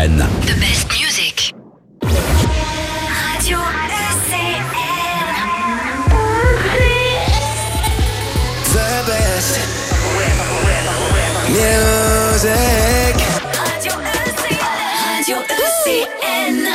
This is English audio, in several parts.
ECN. The best music. Radio ECN. The best music. Radio ECN. Radio ECN.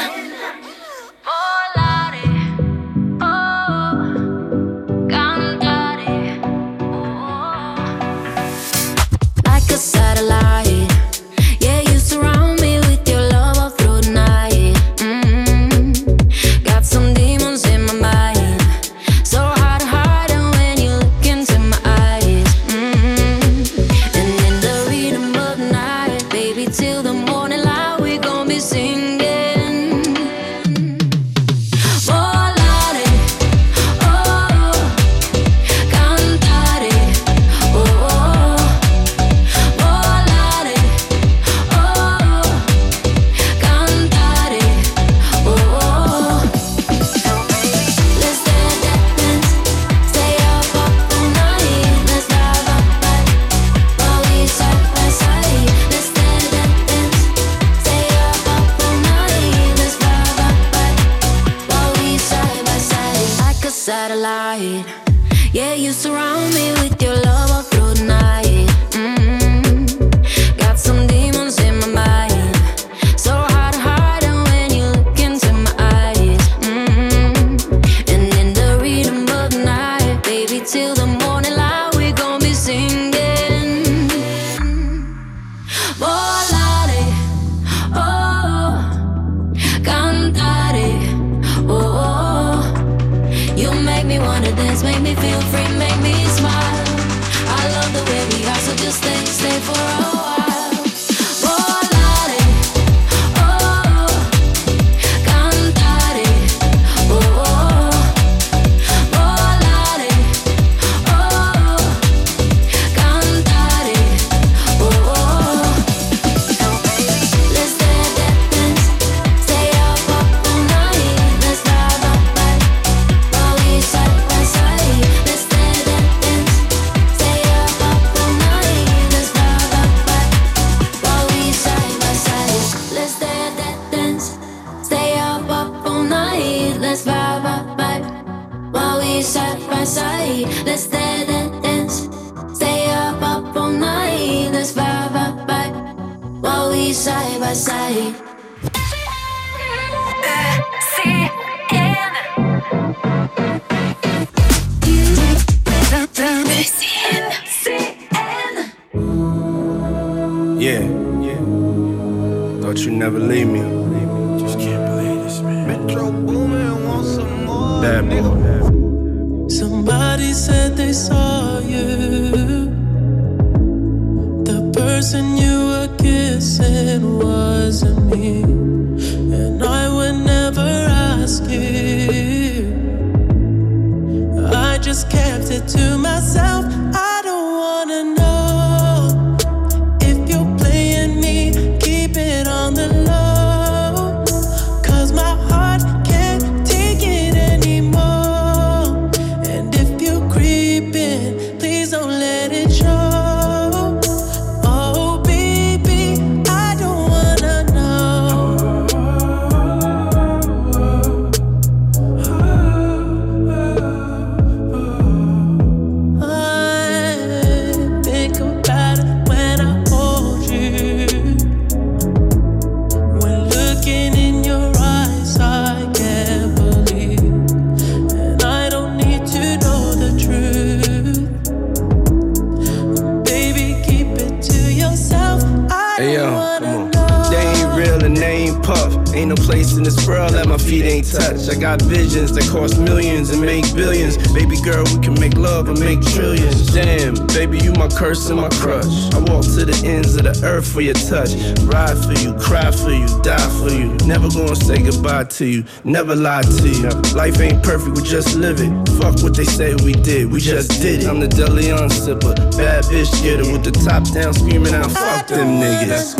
I got visions that cost millions and make billions. Baby girl, we can make love and make trillions. Damn, baby, you my curse and my crush. I walk to the ends of the earth for your touch. Ride for you, cry for you, die for you. Never gonna say goodbye to you, never lie to you. Life ain't perfect, we just live it. Fuck what they say we did, we just did it. I'm the DeLeon sipper, bad bitch getter with the top down screaming out, fuck them niggas.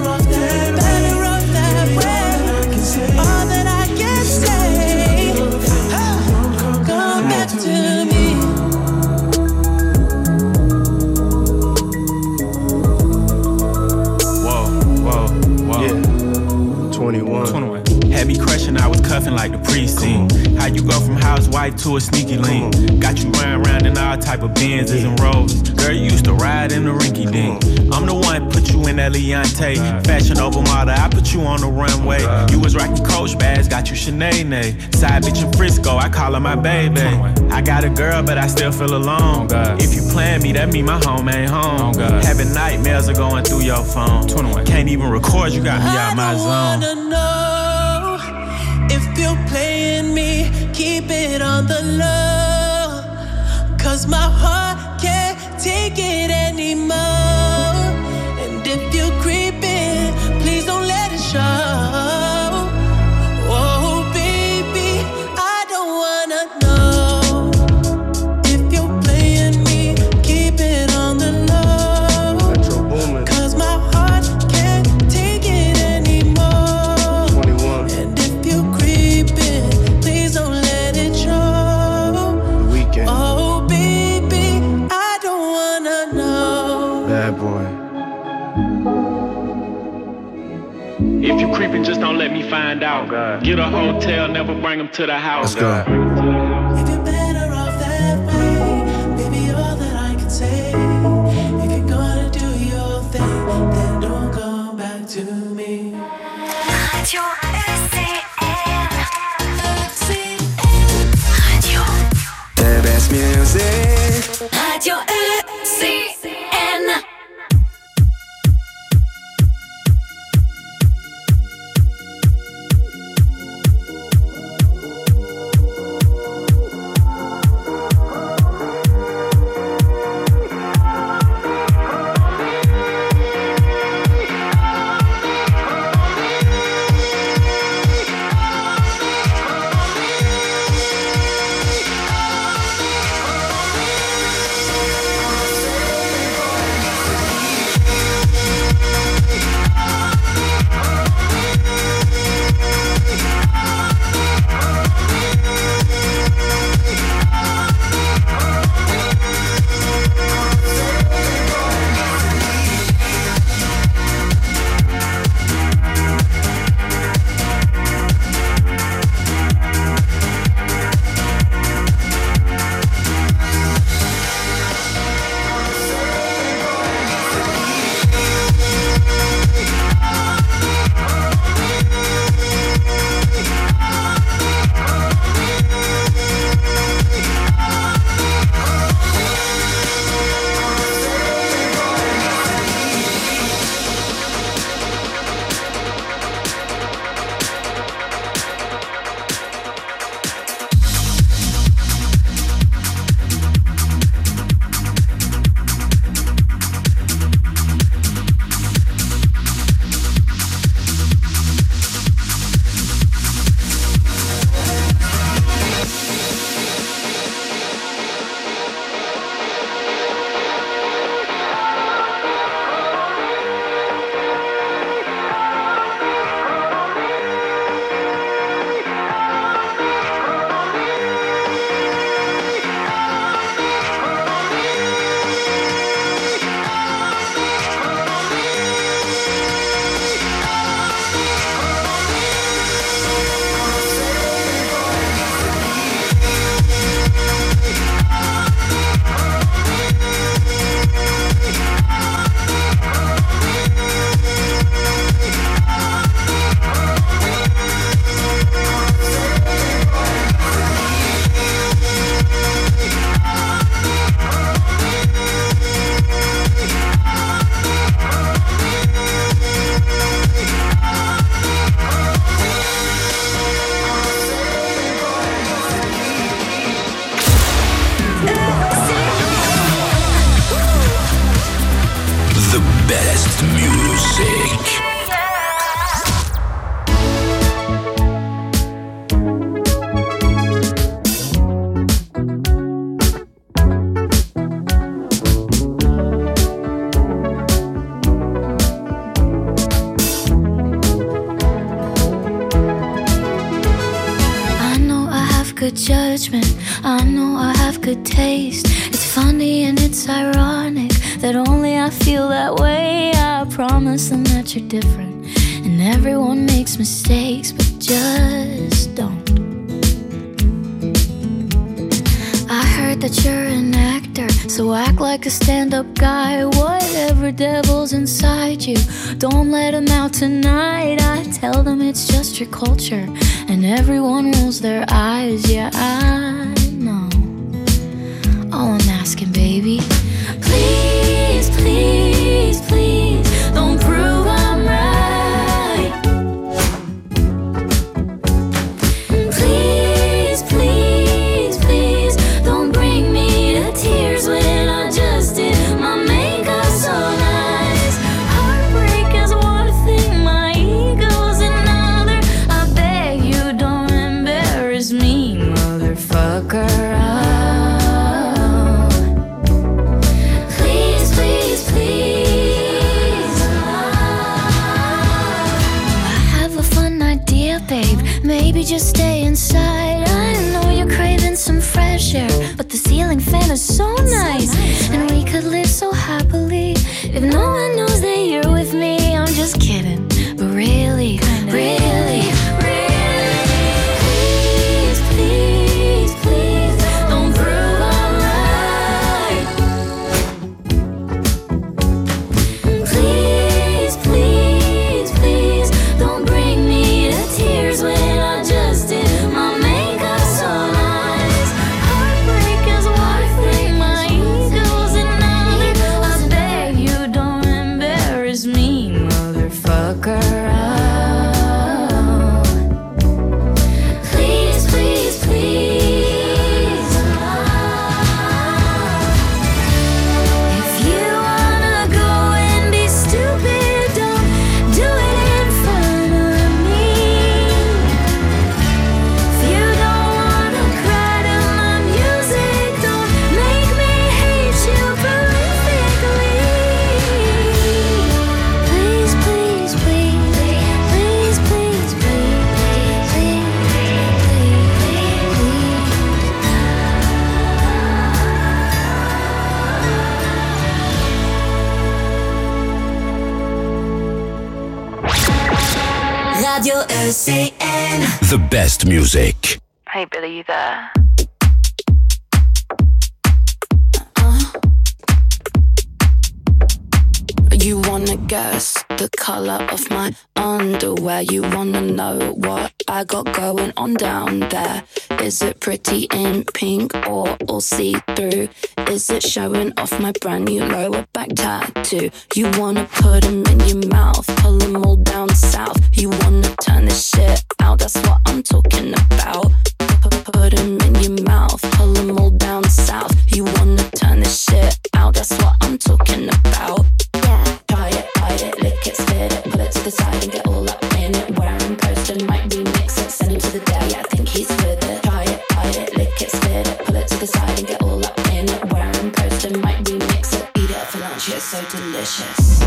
All that I can say me sing. How you go from housewife to a sneaky link. Got you round in all type of Benzes and Rovers. Girl, you used to ride in the rinky dink. I'm the one put you in that Leontay. Fashion over model, I put you on the runway. You was rocking Coach bags, got you Sinead. Side bitch in Frisco, I call her my baby. I got a girl, but I still feel alone. If you plan me, that mean my home ain't home. Having nightmares are going through your phone. Can't even record, you got me out my zone. I wanna know if you're playing me, keep it on the low. Cause my heart can't take it anymore. And if you're creeping, please don't let it show. Oh baby, I don't wanna know if you're playing me, keep it on the low. Cause my heart can't take it anymore. 21. And if you're creeping, please don't let it show. The Weeknd. Oh baby, I don't wanna know. Bad boy. If you creeping, just don't let me find out. Get a hotel, never bring them to the house. Let's go. If you're better off that way, baby, all that I can say. If you're gonna do your thing, then don't come back to me. Radio Radio The best music. Radio ECN. best music. Good judgment, I know I have good taste. It's funny and it's ironic that only I feel that way. I promise them that you're different, and everyone makes mistakes, but just don't heard that you're an actor, so act like a stand-up guy. Whatever devil's inside you, don't let them out tonight. I tell them it's just your culture, and everyone rolls their eyes. Yeah, I know. All I'm asking, baby, please, please, please, don't prove I'm right. Please, please, please, don't bring me to tears when I just did my makeup so nice. Heartbreak is one thing, my ego's another. I beg you don't embarrass me, motherfucker. Maybe just stay inside. I know you're craving some fresh air, but the ceiling fan is so nice, and we could live so happily if no one knows that you're with me. I'm just kidding, but really, really, please, please, please, don't prove I'm right. Please, please, please, don't bring me to tears when Radio ECN. The best music. Hey Billy, you there? You wanna guess the color of my underwear? You wanna know what I got going on down there? Is it pretty in pink or all see-through? Is it showing off my brand new lower back tattoo? You wanna put them in your mouth, pull them all down south. You wanna turn this shit out, that's what I'm talking about. Put them in your mouth, pull them all down south. You wanna turn this shit out, that's what I'm talking about. Try it, lick it, spit it, pull it to the side and get all up in it. Wearing poster, might remix it, send him to the day, I think he's with it. Try it, lick it, spit it, pull it to the side and get all up in it. Wearing poster, might remix it, eat it for lunch, it's so delicious.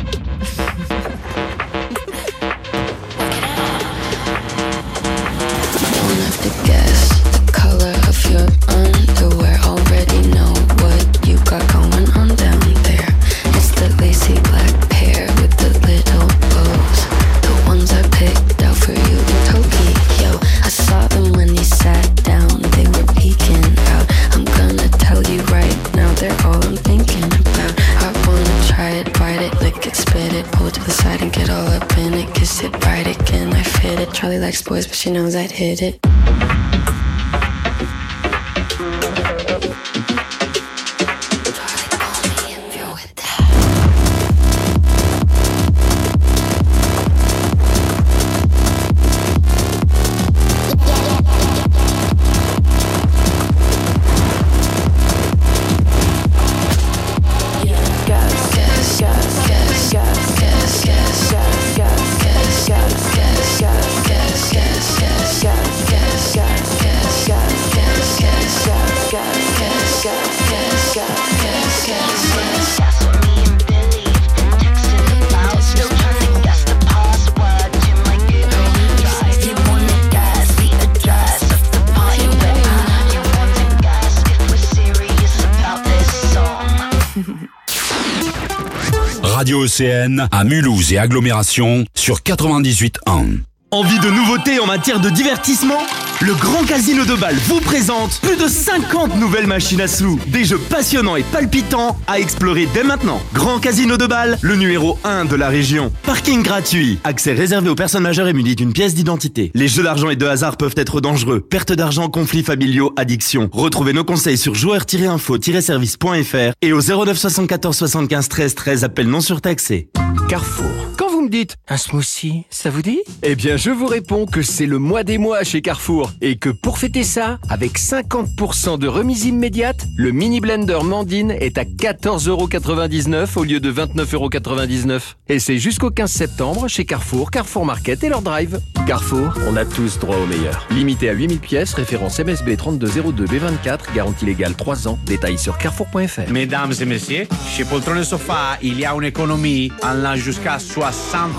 Don't have to guess the color of your underwear, already know what you got going on down there. It's the lacy black pair with the little bows, the ones I picked out for you in Tokyo. I saw them when you sat down, they were peeking out. I'm gonna tell you right now, they're all I'm thinking about. I wanna try it, bite it, lick it, spit it, pull it to the side and get all up in it. Kiss it, bite it, can I fit it? Charlie likes boys, but she knows I'd hit it. Radio ECN à Mulhouse et agglomération sur 98.1. Envie de nouveautés en matière de divertissement ? Le Grand Casino de Bâle vous présente plus de 50 nouvelles machines à sous. Des jeux passionnants et palpitants à explorer dès maintenant. Grand Casino de Bâle, le numéro 1 de la région. Parking gratuit. Accès réservé aux personnes majeures et munies d'une pièce d'identité. Les jeux d'argent et de hasard peuvent être dangereux. Perte d'argent, conflits familiaux, addiction. Retrouvez nos conseils sur joueurs-info-service.fr et au 09 74 75 13 13, appel non surtaxé. Carrefour. Quand vous me dites un smoothie, ça vous dit ? Eh bien, je vous réponds que c'est le mois des mois chez Carrefour et que pour fêter ça, avec 50% de remise immédiate, le mini blender Mandine est à 14,99€ au lieu de 29,99€. Et c'est jusqu'au 15 septembre chez Carrefour, Carrefour Market et leur drive. Carrefour, on a tous droit au meilleur. Limité à 8000 pièces, référence MSB 3202B24, garantie légale 3 ans. Détails sur carrefour.fr. Mesdames et messieurs, chez Poltron et Sofa, il y a une économie allant jusqu'à 60%.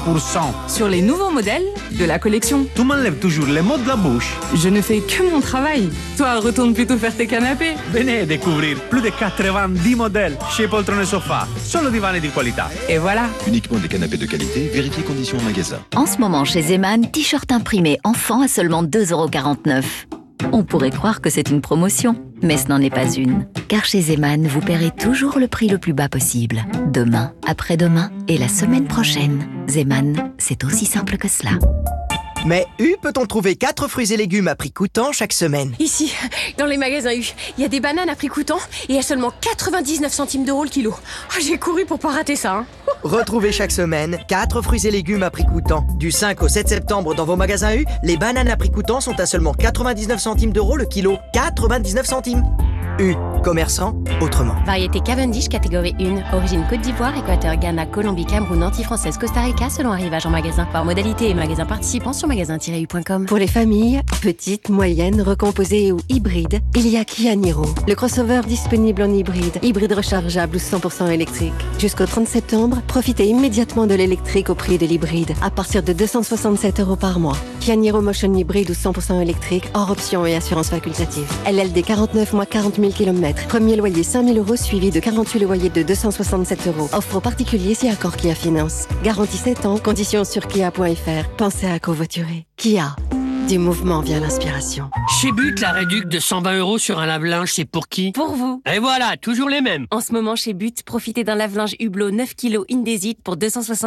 Sur les nouveaux modèles de la collection. Tu m'enlèves toujours les mots de la bouche. Je ne fais que mon travail. Toi, retourne plutôt faire tes canapés. Venez découvrir plus de 90 modèles chez Poltron et Sofa. Solo divani di qualità. Et voilà. Uniquement des canapés de qualité, vérifiez conditions en magasin. En ce moment, chez Zeman, t-shirt imprimé enfant à seulement 2,49€. On pourrait croire que c'est une promotion, mais ce n'en est pas une. Car chez Zeman, vous paierez toujours le prix le plus bas possible. Demain, après-demain et la semaine prochaine. Zeman, c'est aussi simple que cela. Mais U, peut-on trouver 4 fruits et légumes à prix coûtant chaque semaine ? Ici, dans les magasins U, il y a des bananes à prix coûtant et à seulement 99 centimes d'euros le kilo. Oh, j'ai couru pour pas rater ça. Retrouvez chaque semaine 4 fruits et légumes à prix coûtant. Du 5 au 7 septembre dans vos magasins U, les bananes à prix coûtant sont à seulement 99 centimes d'euros le kilo. 99 centimes. U, commerçant autrement. Variété Cavendish, catégorie 1. Origine Côte d'Ivoire, Équateur, Ghana, Colombie, Cameroun, Antilles-Françaises, Costa Rica, selon arrivage en magasin. Par modalité et magasin participant sur magasin-u.com. Pour les familles, petites, moyennes, recomposées ou hybrides, il y a Kia Niro. Le crossover disponible en hybride rechargeable ou 100% électrique. Jusqu'au 30 septembre, profitez immédiatement de l'électrique au prix de l'hybride, à partir de 267€ par mois. Kia Niro Motion hybride ou 100% électrique, hors option et assurance facultative. LLD 49 mois 40 000 km. Premier loyer 5 000 € suivi de 48 loyers de 267€. Offre aux particuliers si accord Kia Finance. Garantie 7 ans, conditions sur kia.fr. Pensez à covoiturer. Kia. Du mouvement vient l'inspiration. Chez But, la réduc de 120€ sur un lave-linge, c'est pour qui ? Pour vous. Et voilà, toujours les mêmes. En ce moment, chez But, profitez d'un lave-linge Hublot 9 kg Indesit pour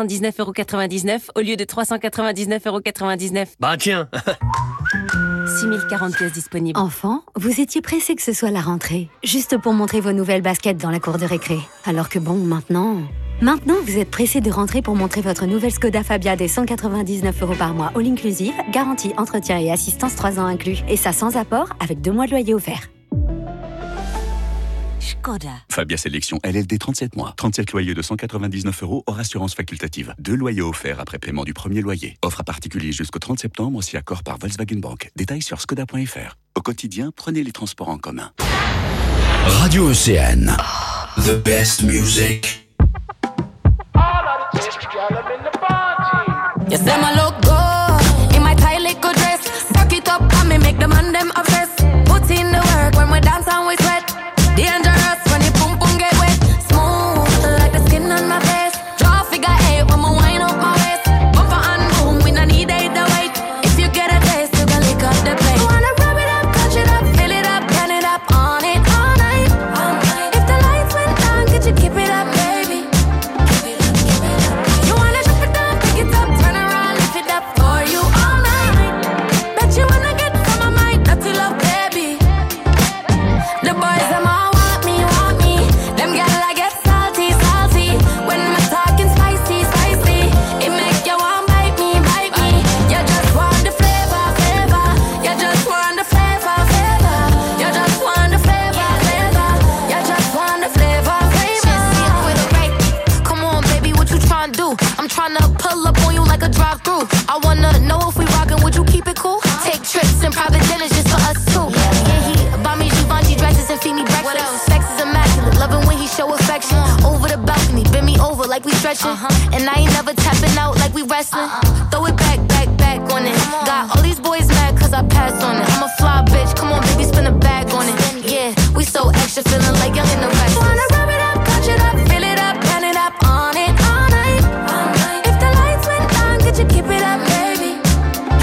279,99€ au lieu de 399,99€. Bah tiens. 6040 pièces disponibles. Enfant, vous étiez pressé que ce soit la rentrée, juste pour montrer vos nouvelles baskets dans la cour de récré. Alors que bon, maintenant, vous êtes pressé de rentrer pour montrer votre nouvelle Skoda Fabia des 199€ par mois, all inclusive, garantie, entretien et assistance 3 ans inclus. Et ça sans apport, avec 2 mois de loyer offert. Skoda. Fabia Sélection LLD 37 mois. 37 loyers de 199€ hors assurance facultative. 2 loyers offerts après paiement du premier loyer. Offre à particulier jusqu'au 30 septembre si accord par Volkswagen Bank. Détails sur skoda.fr. Au quotidien, prenez les transports en commun. Radio Océane. The best music. You say my look good in my tight little dress. Rock it up and me make the man them obsessed. Put in the work when we dance and we sweat. Dangerous when you pum pum get wet. Smooth like the skin on my face. Draw figure 8 when we wind up my waist. Bumper and boom, we no need either wait. If you get a taste, you can lick up the place. You wanna rub it up, touch it up, fill it up, turn it up on it all night. If the lights went down, could you keep it up, baby? You wanna drop it down, pick it up, turn around, lift it up for you all night. Bet you wanna get some of my dirty love, baby. The boys them all want me. Them gyal I get salty. When me talking spicy. It make you want bite me. You just want the flavor. You just want the flavor. You just want the flavor. You just want the flavor. Just see it with a right. Come on, baby, what you tryna do? I'm tryna pull up on you like a drive-thru. I wanna know if we rockin', would you keep it cool? Take trips and private dinners just for us two. Yeah, he buy me Givenchy dresses and feed me breakfast. Sex is immaculate, loving when he show affection. Over the balcony, bend me over like we stretching. And I ain't never tapping out like we wrestling. Throw it back on it. Got all these boys mad cause I passed on it. I'm a fly bitch, come on baby, spin a bag on it. Yeah, we so extra, feeling like young in the rest. Wanna rub it up, touch it up, fill it up, turn it up on it all night. If the lights went down, could you keep it up, baby?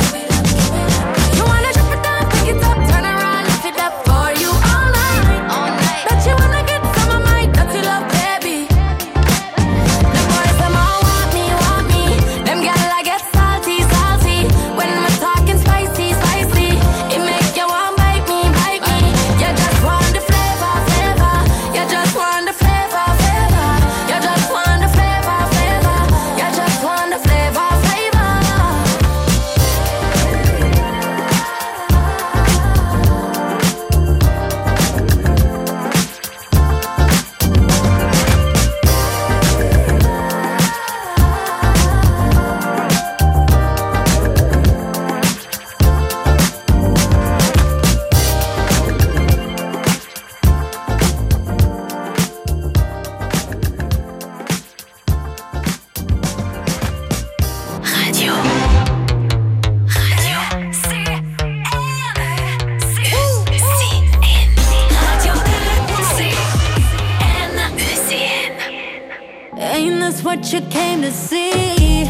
what you came to see.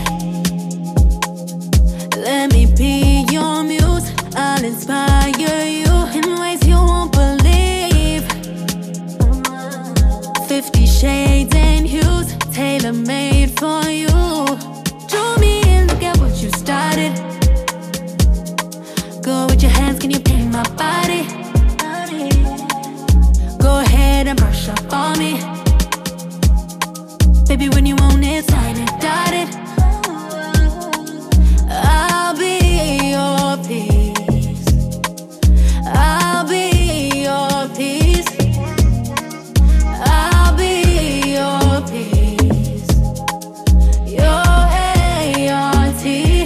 Let me be your muse. I'll inspire you in ways you won't believe. 50 shades and hues, tailor-made for you. Draw me in, look at what you started. Go with your hands, can you paint my body? Go ahead and brush up on me. Baby, when you want it, sign it, dotted. I'll be your peace. I'll be your peace. I'll be your peace. Your ART.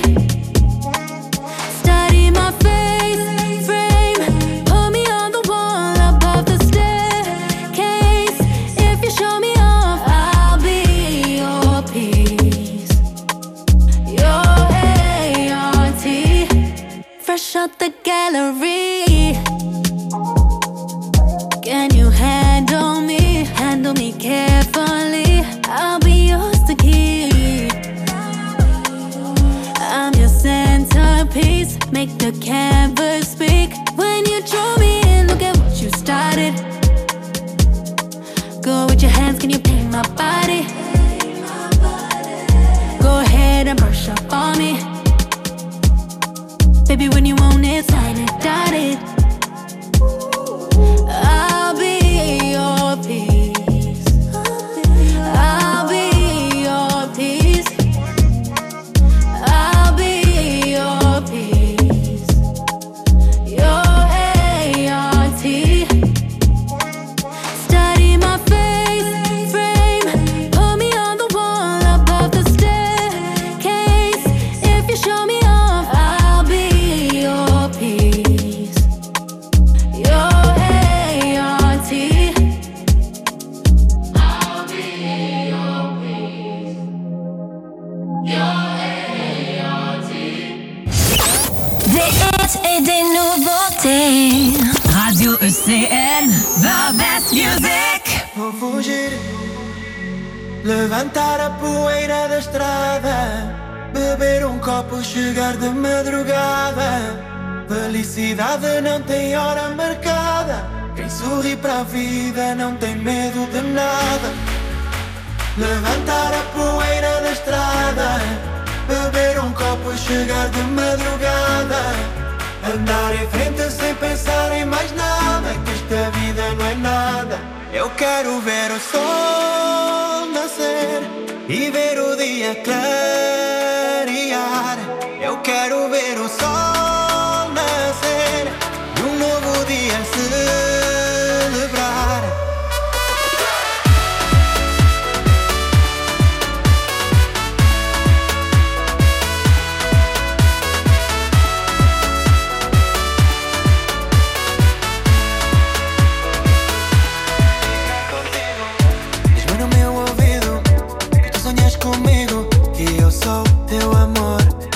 Study my face frame. Put me on the wall above the staircase. If you show me off, I'll be your peace. Your ART. Fresh out the gallery. Can you handle me? Handle me carefully. I'll be yours to keep. I'm your centerpiece. Make the canvas speak. When you draw me in, look at what you started. Go with your hands, can you paint my body? Go ahead and brush up on me. Baby, when you want it, sign it, dotted. I'll be your peace. I'll be your peace. I'll be your peace. Your ART. Study my face frame. Put me on the wall above the staircase. If you show me off, I'll be your peace. Your ART. I'll be your peace. Your ART. Des hits et des nouveautés. Radio ECN, the best music. Vou fugir, levantar a poeira da estrada, beber um copo, chegar de madrugada. Felicidade não tem hora marcada. Quem sorri para a vida não tem medo de nada. Levantar a poeira da estrada, beber um copo, chegar de madrugada. Andar em frente sem pensar em mais nada, que esta vida não é nada. Eu quero ver o sol nascer e ver o dia clarear. Eu quero ver o sol nascer e um novo dia celebrar. Diz-me no meu ouvido que tu sonhas comigo, que eu sou teu amor.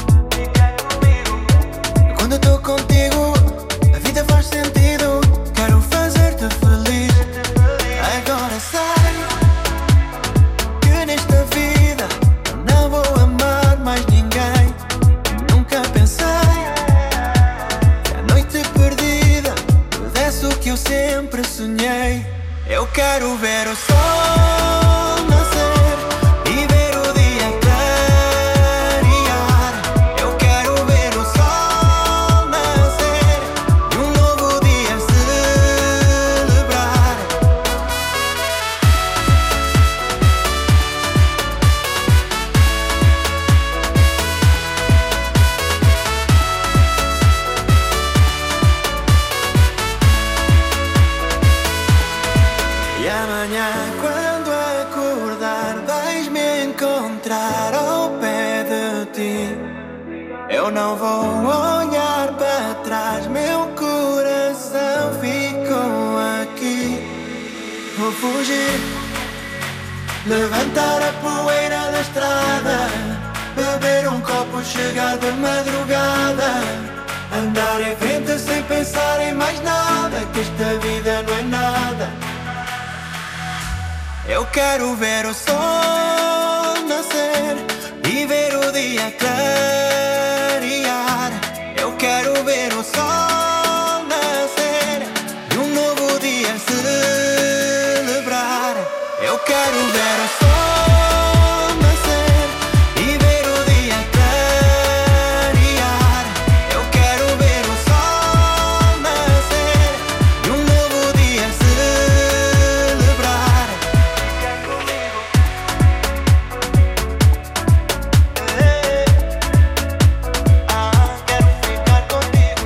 Quando eu tô contigo, a vida faz sentido. Quero fazer-te feliz. Agora sei que nesta vida não vou amar mais ninguém. Nunca pensei que a noite perdida pudesse o que eu sempre sonhei. Eu quero ver o sol nascer e ver o dia clarear. Eu quero ver o sol nascer e um novo dia celebrar. E amanhã, quando acordar, vais-me encontrar ao pé de ti. Eu não vou olhar para trás, meu coração ficou aqui. Vou fugir, levantar a poeira da estrada, beber um copo, chegar de madrugada. Andar em frente sem pensar em mais nada, que esta vida não é nada. Eu quero ver o sol nascer dia clarear. Eu quero ver o sol nascer e novo dia celebrar. Eu quero ver o sol nascer e ver o dia clarear. Eu quero ver o sol nascer e novo dia celebrar. Quer comigo? Quero ficar contigo.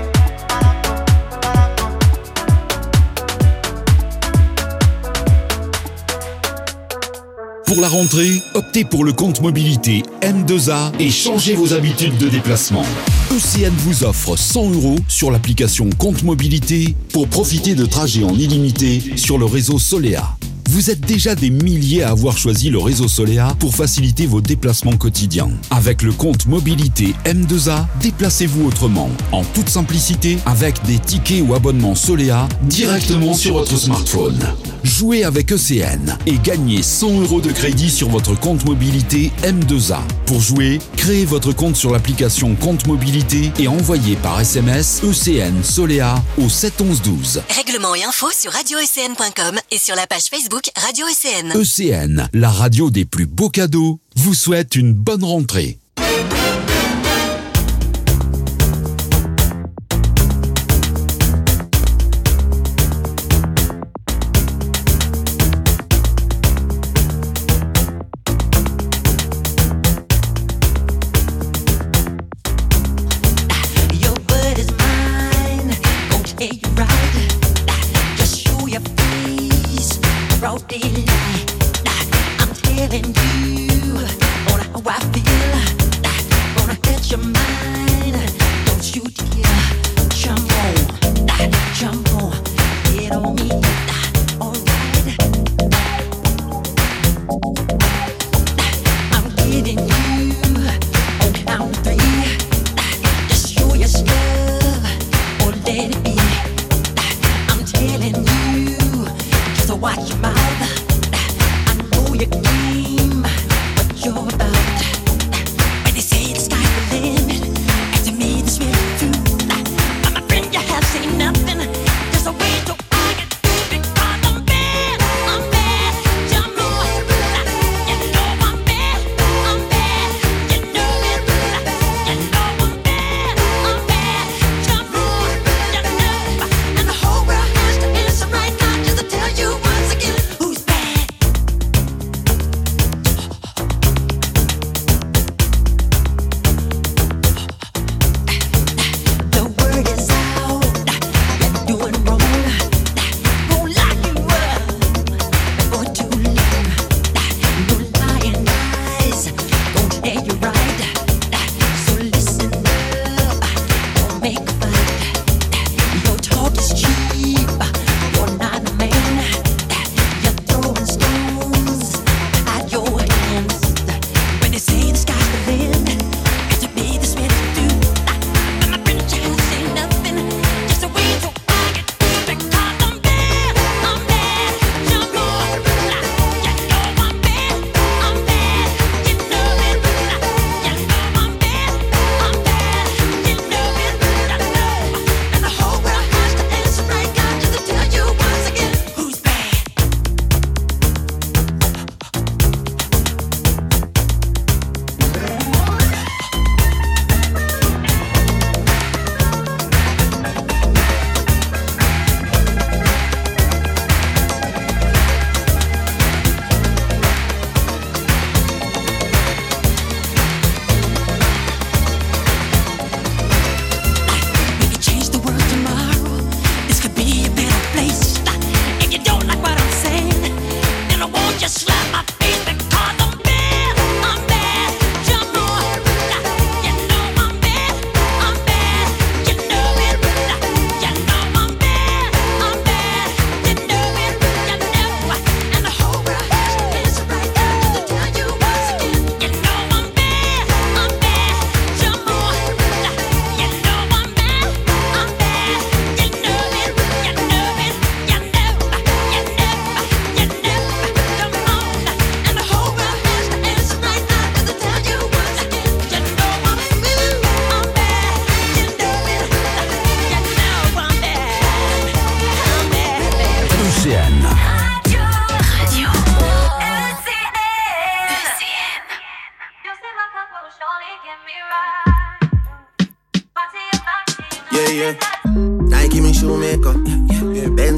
Pour la rentrée, optez pour le compte mobilité M2A et changez vos habitudes de déplacement. ECN vous offre 100 € sur l'application Compte Mobilité pour profiter de trajets en illimité sur le réseau Solea. Vous êtes déjà des milliers à avoir choisi le réseau Solea pour faciliter vos déplacements quotidiens. Avec le compte mobilité M2A, déplacez-vous autrement, en toute simplicité, avec des tickets ou abonnements Solea directement sur votre smartphone. Jouez avec ECN et gagnez 100 € de crédit sur votre compte mobilité M2A. Pour jouer, créez votre compte sur l'application Compte Mobilité et envoyez par SMS ECN Solea au 71112. Règlement et infos sur radio-ecn.com et sur la page Facebook Radio ECN. ECN, la radio des plus beaux cadeaux, vous souhaite une bonne rentrée. I'm telling you on how I feel. Gonna catch your mind. Don't you dare jump on, get on me. Alright, I'm getting you on count 3. Just show your stuff or let it be. I'm telling you, just watch your mouth. Your game, what you're about. When they say the sky's the limit,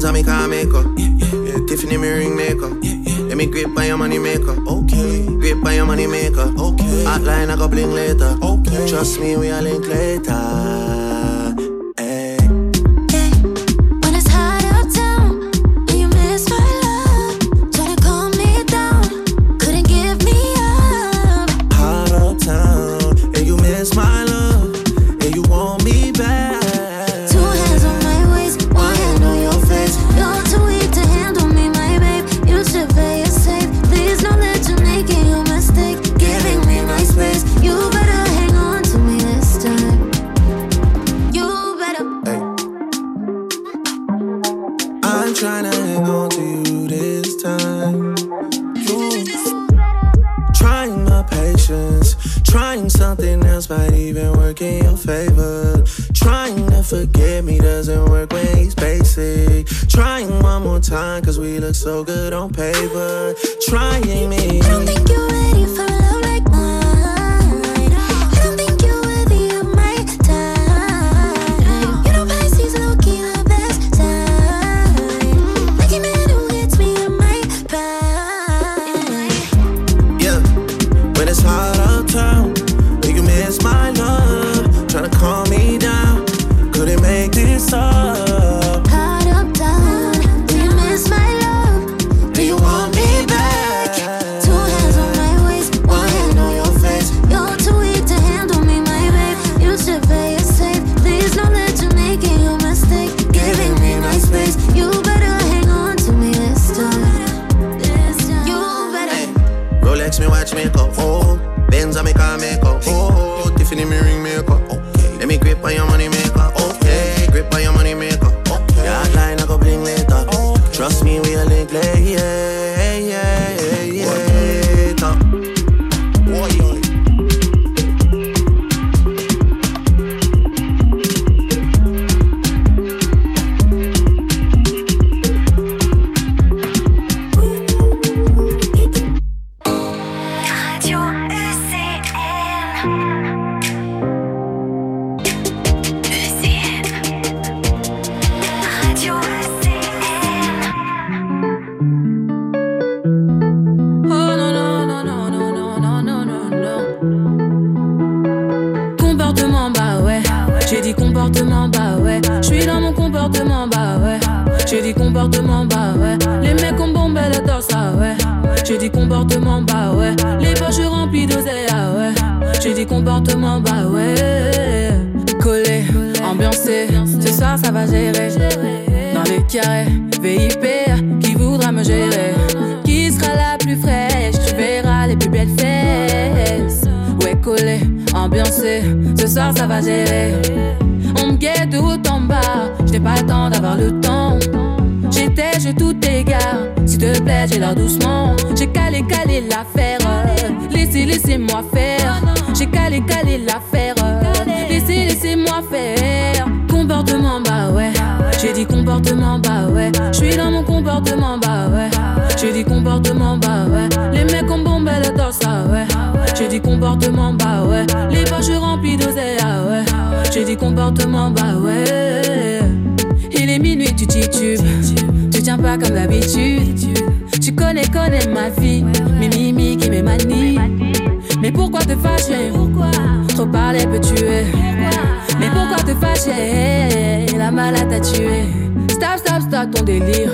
Benz on me car maker. Tiffany me ring maker. Let me grip by your money maker. Okay. Grip by your money maker. Okay. Hotline I go bling later. Okay. Trust me, we are link later. Something else might even work in your favor. Trying to forget me doesn't work when he's basic. Trying one more time cause we look so good on paper. Trying me. I don't think you're ready for love like mine. I don't think you're worthy of my time. You know Pisces low-key the best time. Like a man who hits me in my prime. Yeah, when it's hot uptown, miss my love, tryna calm me down. Couldn't make this up. Hot up down. Do you miss my love? Do you want me back? 2 hands on my waist, 1 hand on your face. You're too weak to handle me, my babe. You should play it safe. Please don't let you make it your mistake. Giving me my space. You better hang on to me this time. You better. Hey, Rolex me watch me go. Oh, Benz on me car make up. Oh, Tiffany me ring maker. Okay. Let me grip on your money maker. Okay, grip on your money maker. Okay. Your hotline I go bling later. Okay. Trust me, we a link later. Yeah, yeah, yeah, yeah. Boy, comportement, bah ouais. J'suis dans mon comportement, bah ouais. J'ai dit comportement, bah ouais. Les mecs ont bombé le torse, ah ouais. J'ai dit comportement, bah ouais. Les poches remplies d'oseille, ah ouais. J'ai dit comportement, bah ouais. Collé, ambiancé, ce soir ça va gérer. Dans les carrés, VIP, qui voudra me gérer? Qui sera la plus fraîche? Tu verras les plus belles fesses. Ouais, collé, ambiancé, ce soir ça va gérer. On me guette de haut en bas, j'n'ai pas le temps d'avoir le temps. J'ai tout égard, s'il te plaît, j'ai l'air doucement. J'ai calé l'affaire, laissez-moi faire. J'ai calé l'affaire, laissez-moi faire. Comportement, bah ouais. J'ai dit comportement, bah ouais. J'suis dans mon comportement, bah ouais. J'ai dit comportement, bah ouais. Les mecs ont bombé le torse, ah ouais. J'ai dit comportement, bah ouais. Les poches remplies d'oseille, ah ouais. J'ai dit comportement, bah ouais. Il est minuit, tu titubes. Tu tiens pas comme d'habitude. Tu connais ma vie. Mes mimiques et mes manies. Mais pourquoi te fâcher? Trop parler peut tuer. Mais pourquoi te fâcher? La malade t'a tué. Stop ton délire.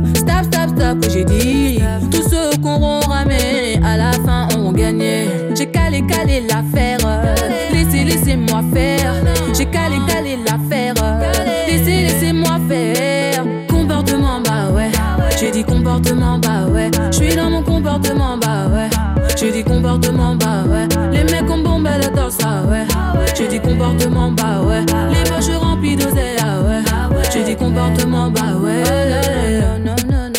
Stop que j'ai dit. Tous ceux qu'on aura ramé à la fin auront gagné. J'ai calé l'affaire. Laissez-moi faire. J'ai calé l'affaire. Laissez-moi faire. Comportement, bah ouais. J'ai dit comportement, bah ouais. J'suis dans mon comportement, bah ouais. J'ai dit comportement, bah ouais. Les mecs ont bombé le torse, ah ouais. J'ai dit comportement, bah ouais. Les poches remplies d'oseille, ah ouais. J'ai dit comportement, bah ouais. Non.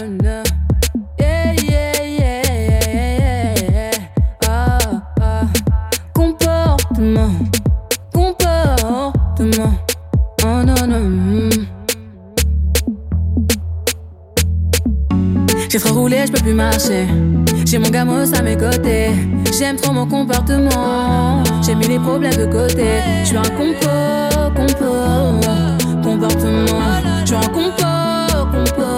Comportement. Oh non. J'ai trop roulé, je peux plus marcher. J'ai mon gamos à mes côtés. J'aime trop mon comportement. J'ai mis les problèmes de côté. Je suis un comportement. Je suis un compo.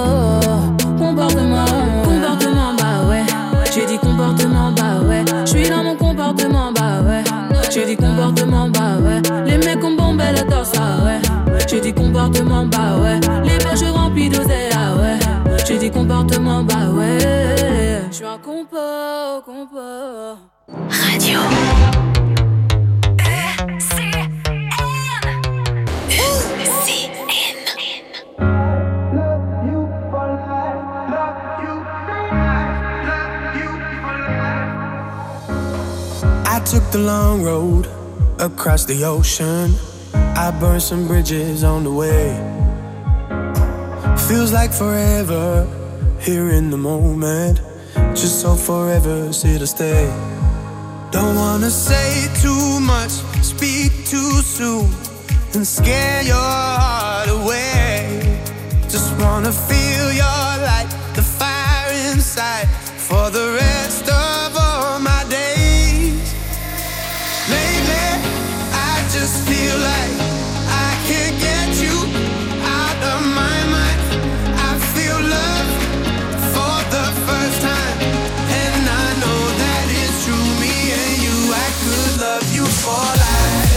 dit comportement, bah ouais. Les mecs ont bombé le torse, ah ouais. J'ai dit comportement, bah ouais. Les poches remplies d'oseille, ah ouais. J'ai dit comportement, bah ouais. J'suis un compo. Radio. I took the long road across the ocean. I burned some bridges on the way. Feels like forever here in the moment. Just so forever's here to stay. Don't wanna say too much, speak too soon, and scare your heart away. Just wanna feel your light, the fire inside, for the rest of all my days. Lately, I just feel like I can't get you out of my mind. I feel love for the first time, and I know that it's true. Me and you, I could love you for life.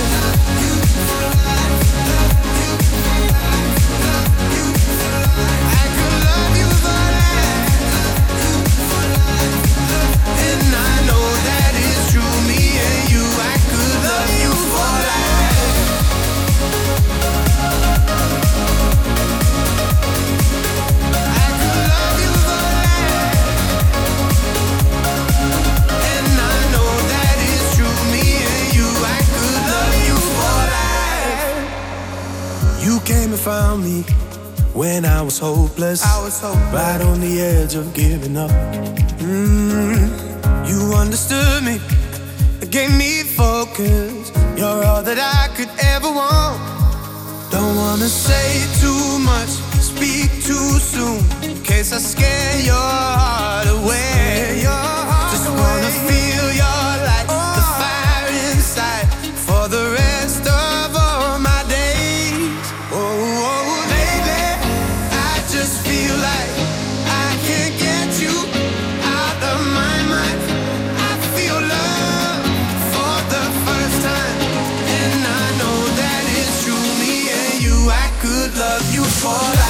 Came and found me when I was hopeless, right on the edge of giving up. You understood me, gave me focus. You're all that I could ever want. Don't wanna say too much, speak too soon, in case I scare your heart away. Just wanna feel your light, the fire inside, for the rest of all my days. Oh, baby, I just feel like I can't get you out of my mind. I feel love for the first time, and I know that it's true. Me and you, I could love you for life.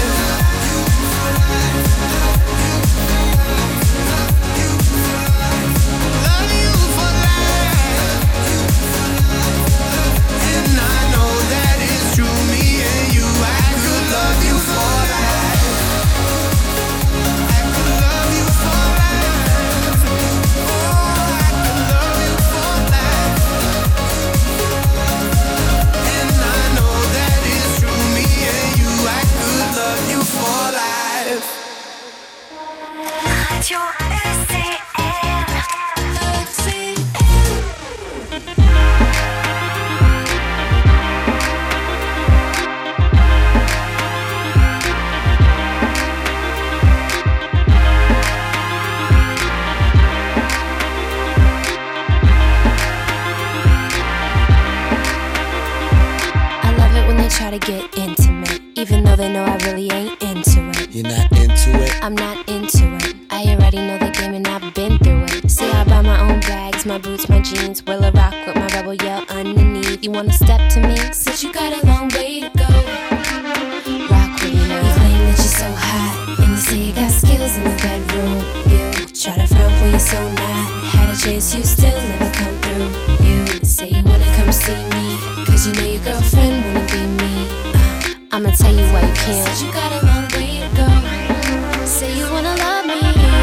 Try to get intimate, even though they know I really ain't into it. You're not into it? I'm not into it. I already know the game and I've been through it. See, I buy my own bags, my boots, my jeans. Will I rock with my rebel yell underneath? You wanna step to me? Since you got a long way to go. Rock with me now. You claim that you're so hot, and you say you got skills in the bedroom. You try to front when you're so not. Had a chance, you still never come through. You say you wanna come see me, cause you know your girlfriend wanna be me. I'ma tell you why you can't. Said you got a long way to go. Say you wanna love me,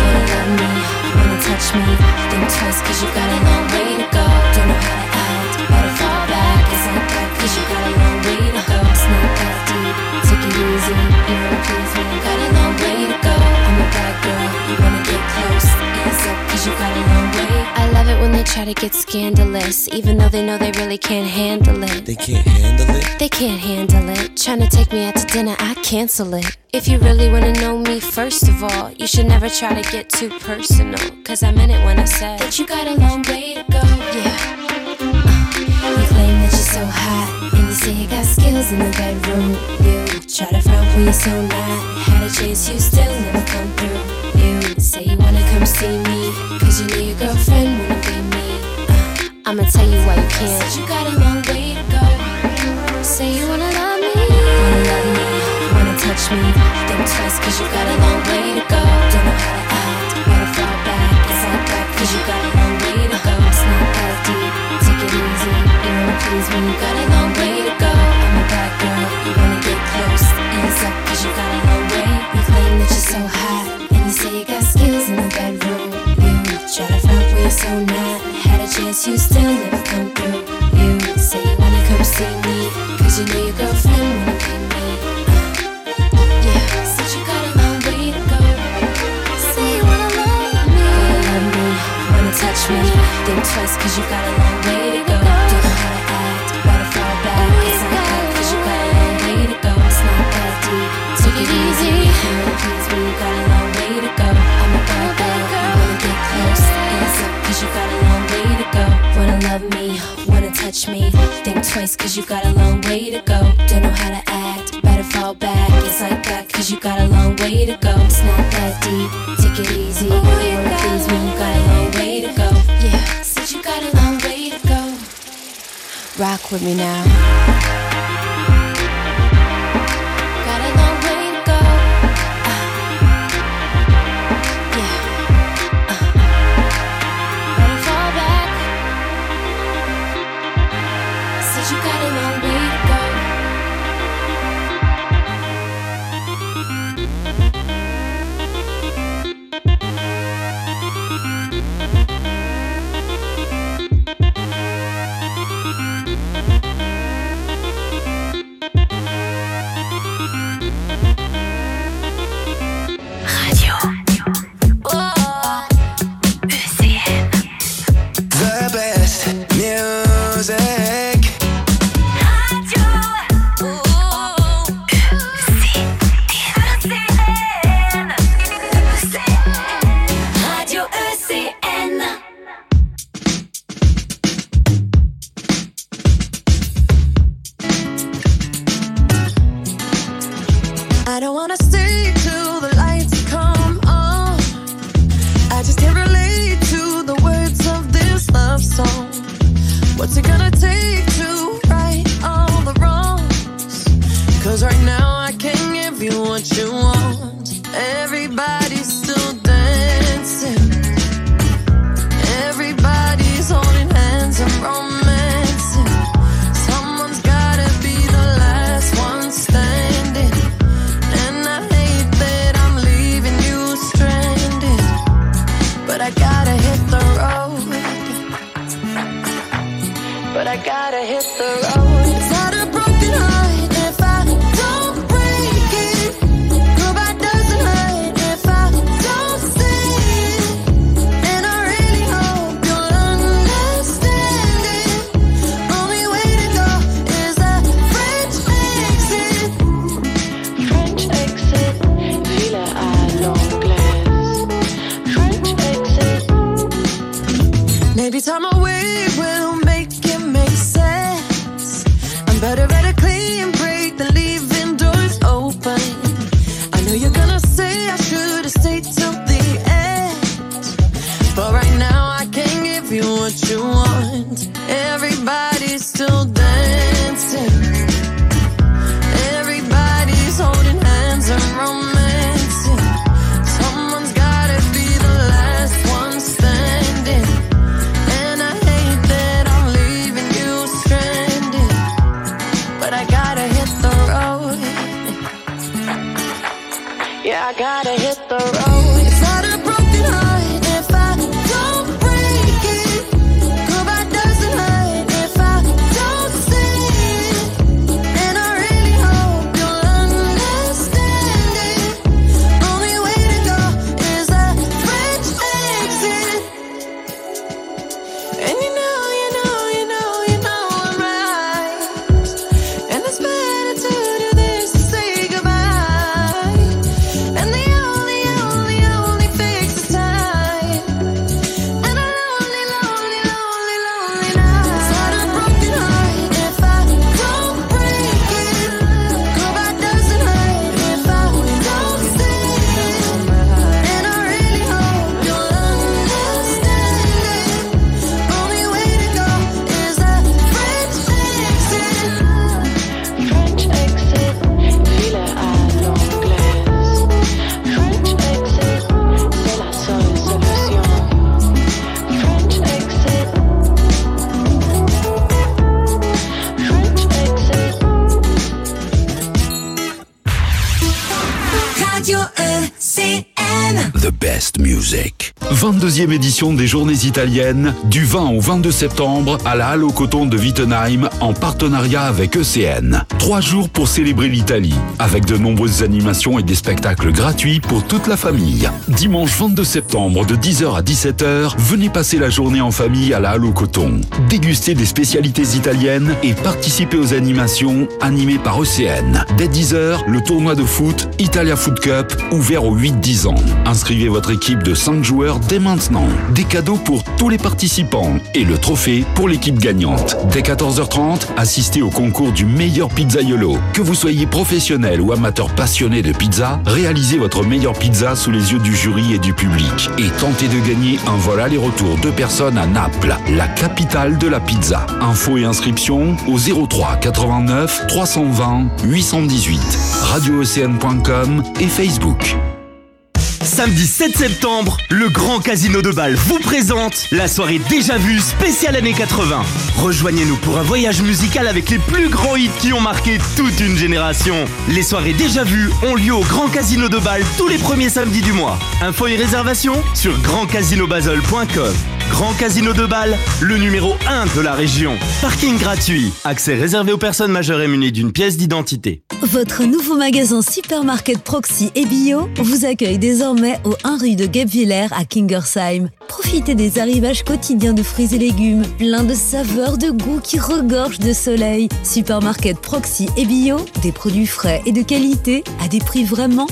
wanna touch me. Think twice cause you got a long way to go. Don't know how to act, better fall back. It's like that cause you got a long way to go. It's not that deep, take it easy. You wanna please me, got a long way to go. I'm a bad girl, you wanna get close. Ease up cause you got a long way. I love it when they try to get scandalous, even though they know they really can't handle it. They can't handle it? They can't handle it. Tryna take me out to dinner, I cancel it. If you really wanna know me, first of all, you should never try to get too personal, cause I meant it when I said that you got a long way to go. Yeah. You claim that you're so hot, and you say you got skills in the bedroom. You try to front when you're so not. Had a chance, you still never come through. You say you wanna come see me, cause you know your girlfriend wanna be me. I'ma tell you why you can't. Said you got a long way to go. Say you wanna love me, wanna touch me. Think twice cause you got a long way to go. Don't know how to act, wanna fall back. It's like that cause you got a long way to go. It's not that deep, take it easy. You wanna please me, you got a long way to go. I'm a bad girl, you wanna get close. Ease up cause you got a long way. You claim that you're so hot, and you say you got skills in the bedroom. You try to front when you're so not. Had a chance, you still never come through. You say you wanna come see me, cause you know your girlfriend wanna be me. Yeah, said you got a long way to go. Say you wanna love me, wanna touch me. Think twice cause you got a long way to go. Don't know how to act, wanna fall back. It's like that cause you got a long way to go. It's not that deep, take it easy. You wanna please me, you got a long way to go. I'm a bad girl, you wanna get close. Ease up cause you got a long way to go. Wanna love me, wanna touch me. Think twice cause you got a long way to go. Don't know how to act, better fall back. It's like that cause you got a long way to go. It's not that deep, take it easy. You wanna please me, you got a long way to go. Yeah, said you got a long way to go. Rock with me now. Got a long way to go. Yeah. Better fall back. Said you got a long way to go. The best music. Radio ECN. I don't wanna stay till the lights come on. I just can't relate to the words of this love song. What's it gonna take to right all the wrongs? Cause right now I can't give you what you want. Everybody's still dancing. Everybody's holding hands and romancing. Someone's gotta be the last one standing. And I hate that I'm leaving you stranded, but I gotta hit the road. But I gotta hit the road. It's not a broken heart if I don't break it. Goodbye doesn't hurt if I don't say it. And I really hope you'll understand it. Only way to go is a French exit. French exit, villa à l'anglaise. French exit. Maybe time away will make it make sense. I'm better at a clean break than leaving doors open. I know you're gonna say I should've stayed till the end, but right now I can't give you what you want. Everybody's still dancing. Everybody's holding hands and romancing. Someone's gotta be the last one standing. And I hate that I'm leaving you stranded, but I gotta hit the road. Yeah, I gotta hit the road. It's not a broken heart if I don't break it. Goodbye doesn't hurt if I don't say it. And I really hope you'll understand it. Only way to go is a French exit. And you know I'm right. And it's better to do this than say goodbye. And the only Radio ECN. The best music. 22e édition des Journées italiennes du 20 au 22 septembre à la Halle au Coton de Wittenheim en partenariat avec ECN. 3 jours pour célébrer l'Italie avec de nombreuses animations et des spectacles gratuits pour toute la famille. Dimanche 22 septembre de 10h à 17h, venez passer la journée en famille à la Halle au Coton. Dégustez des spécialités italiennes et participez aux animations animées par ECN. Dès 10h, le tournoi de foot Italia Foot Cup ouvert aux 8-10 ans. Inscrivez votre équipe de 5 joueurs dès maintenant. Des cadeaux pour tous les participants et le trophée pour l'équipe gagnante. Dès 14h30, assistez au concours du meilleur pizzaiolo. Que vous soyez professionnel ou amateur passionné de pizza, réalisez votre meilleure pizza sous les yeux du jury et du public et tentez de gagner un vol aller-retour 2 personnes à Naples, la capitale de la pizza. Infos et inscriptions au 03 89 320 818, radioocéane.com et Facebook. Samedi 7 septembre, le Grand Casino de Bâle vous présente la soirée déjà vue spéciale années 80. Rejoignez-nous pour un voyage musical avec les plus grands hits qui ont marqué toute une génération. Les soirées déjà vues ont lieu au Grand Casino de Bâle tous les premiers samedis du mois. Infos et réservations sur grandcasinobasel.com. Grand Casino de Bâle, le numéro 1 de la région. Parking gratuit. Accès réservé aux personnes majeures et munies d'une pièce d'identité. Votre nouveau magasin Supermarket Proxy et Bio vous accueille désormais au 1 rue de Guebwiller à Kingersheim. Profitez des arrivages quotidiens de fruits et légumes, plein de saveurs, de goûts qui regorgent de soleil. Supermarket Proxy et Bio, des produits frais et de qualité à des prix vraiment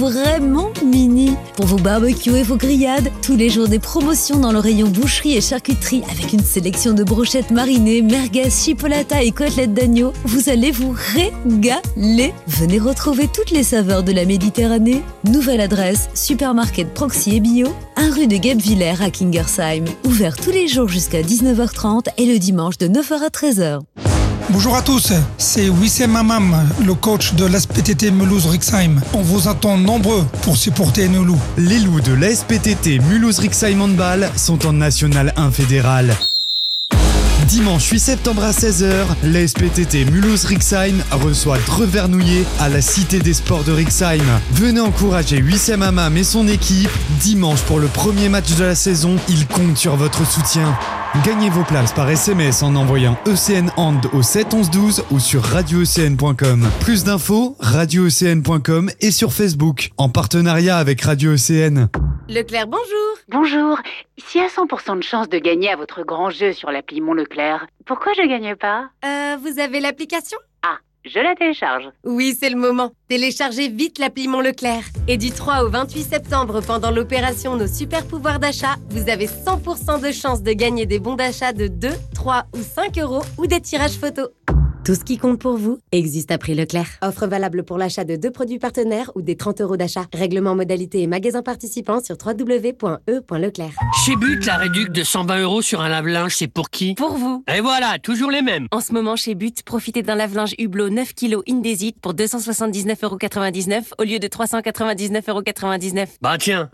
mini. Pour vos barbecues et vos grillades, tous les jours des promotions dans le rayon boucherie et charcuterie avec une sélection de brochettes marinées, merguez, chipolata et côtelettes d'agneau. Vous allez vous régaler. Venez retrouver toutes les saveurs de la Méditerranée. Nouvelle adresse, Supermarket Proxy et Bio, 1 rue de Guebwiller à Kingersheim. Ouvert tous les jours jusqu'à 19h30 et le dimanche de 9h à 13h. Bonjour à tous, c'est Wissem Hamam, le coach de l'SPTT Mulhouse-Rixheim. On vous attend nombreux pour supporter nos loups. Les loups de l'SPTT Mulhouse-Rixheim Handball sont en National 1 fédéral. Dimanche 8 septembre à 16h, la SPTT Mulhouse-Rixheim reçoit Dreux Vernouillet à la Cité des Sports de Rixheim. Venez encourager Wissem Hamam et son équipe. Dimanche pour le premier match de la saison, ils comptent sur votre soutien. Gagnez vos places par SMS en envoyant ECN Hand au 7 11 12 ou sur radioocéane.com. Plus d'infos, radioocéane.com et sur Facebook, en partenariat avec Radio Océane. Leclerc, bonjour. Bonjour. S'il y a 100% de chance de gagner à votre grand jeu sur l'appli Mon Leclerc, pourquoi je gagne pas ? Vous avez l'application ? Ah, je la télécharge. Oui, c'est le moment. Téléchargez vite l'appli Mon Leclerc. Et du 3 au 28 septembre, pendant l'opération Nos Super Pouvoirs d'achat, vous avez 100% de chance de gagner des bons d'achat de 2, 3 ou 5 euros ou des tirages photos. Tout ce qui compte pour vous existe à prix Leclerc. Offre valable pour l'achat de 2 produits partenaires ou des 30 euros d'achat. Règlement, modalités et magasins participants sur www.e.leclerc. Chez But, la réduc de 120 euros sur un lave-linge, c'est pour qui ? Pour vous. Et voilà, toujours les mêmes. En ce moment, chez But, profitez d'un lave-linge Hublot 9 kg Indesit pour 279,99 € au lieu de 399,99 €. Bah tiens.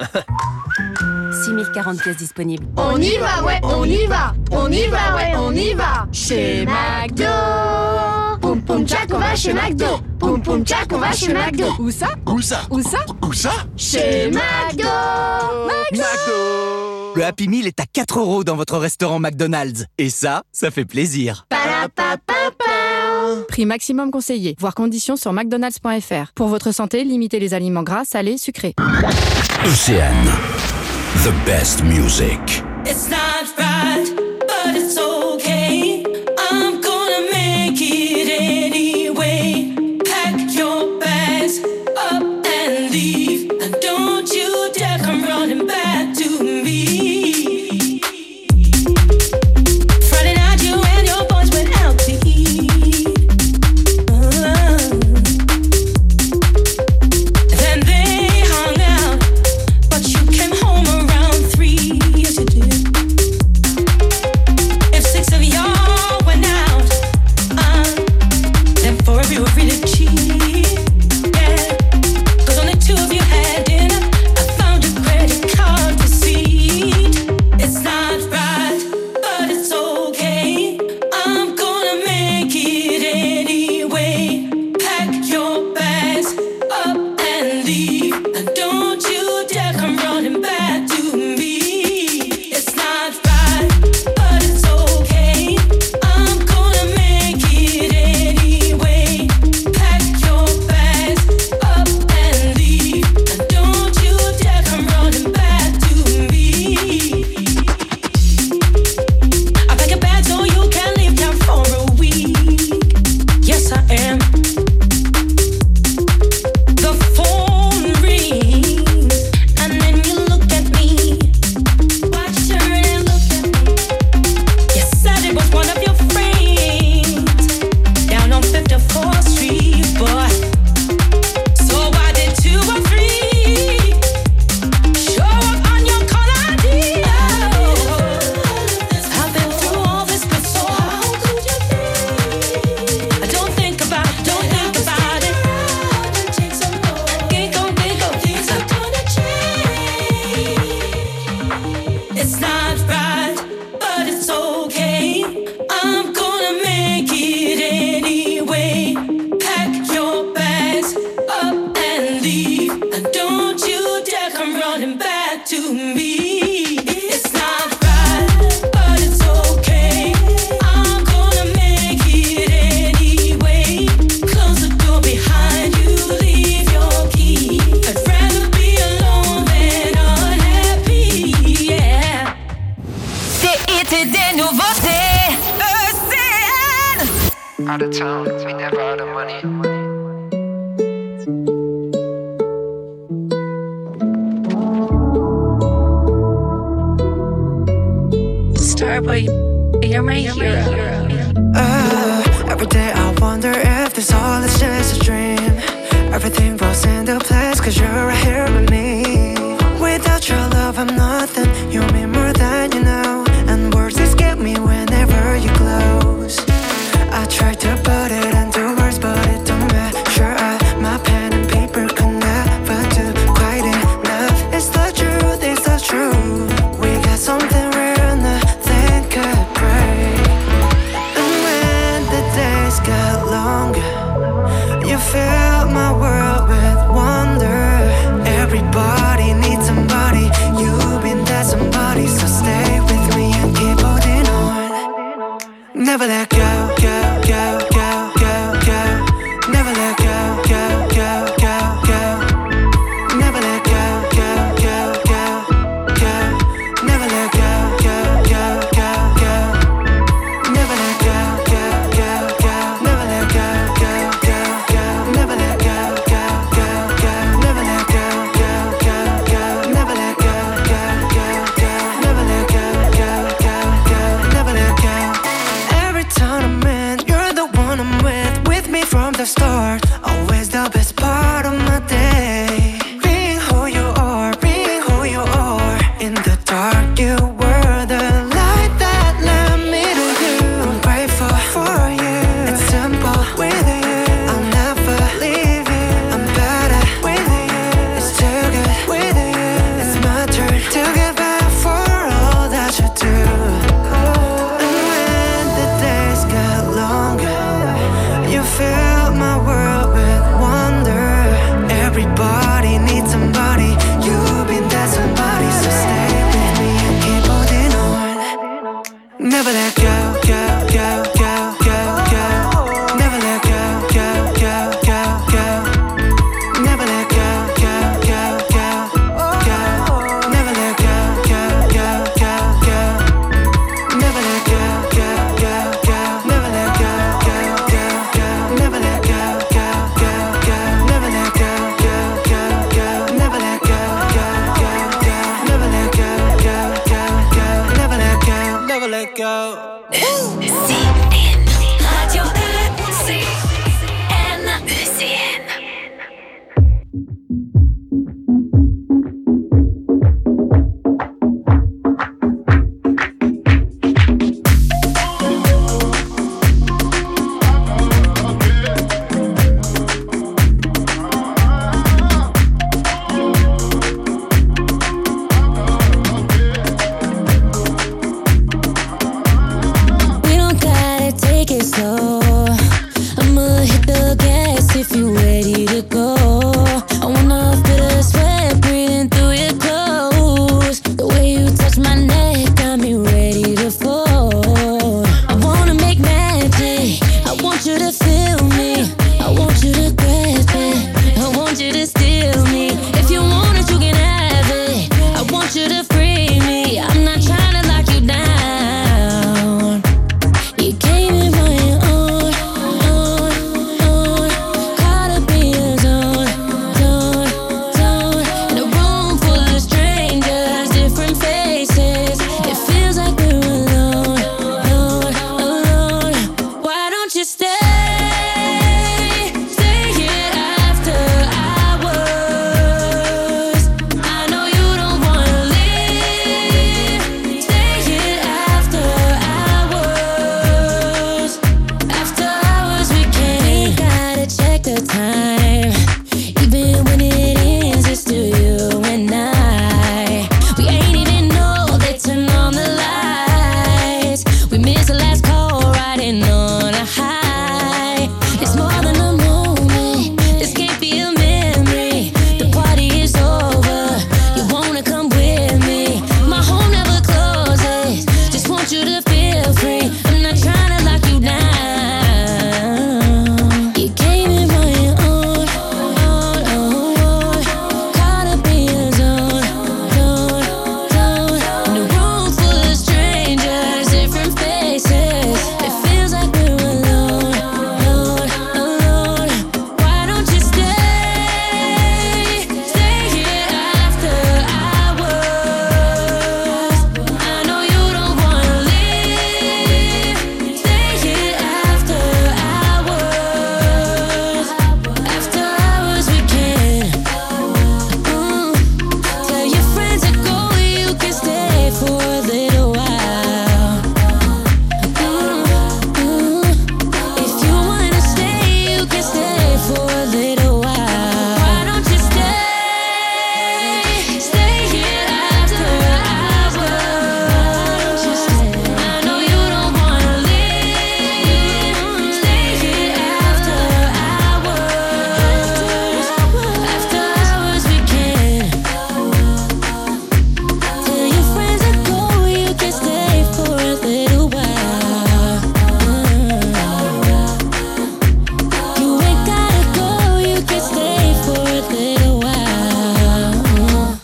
6040 pièces disponibles. On y va, ouais, on y va. On y va, ouais, on y va. Chez McDo. Poum poum tchac, on va chez McDo. Poum poum tchac, on va chez McDo. Où ça ? Où ça ? Où ça ? Où ça ? Chez McDo. Le Happy Meal est à 4 € dans votre restaurant McDonald's. Et ça fait plaisir. Prix maximum conseillé. Voir conditions sur mcdonalds.fr. Pour votre santé, limitez les aliments gras, salés, sucrés. ECN. The best music. It's not right, but it's okay. I'm gonna make it anyway. Pack your bags up and leave. And don't you dare come running back to me. Friday night you and your boys went out to eat. Then they hung out, but you came home around 3. Yes you did. If to me. It's not right, but it's okay. I'm gonna make it anyway. Close the door behind you, leave your key. I'd rather be alone than unhappy, yeah. C'est été des nouveautés, ECN. Out of town, we never out of money. Starboy, you're my hero. Every day I wonder if this all is just a dream. Everything falls into place 'cause you're right here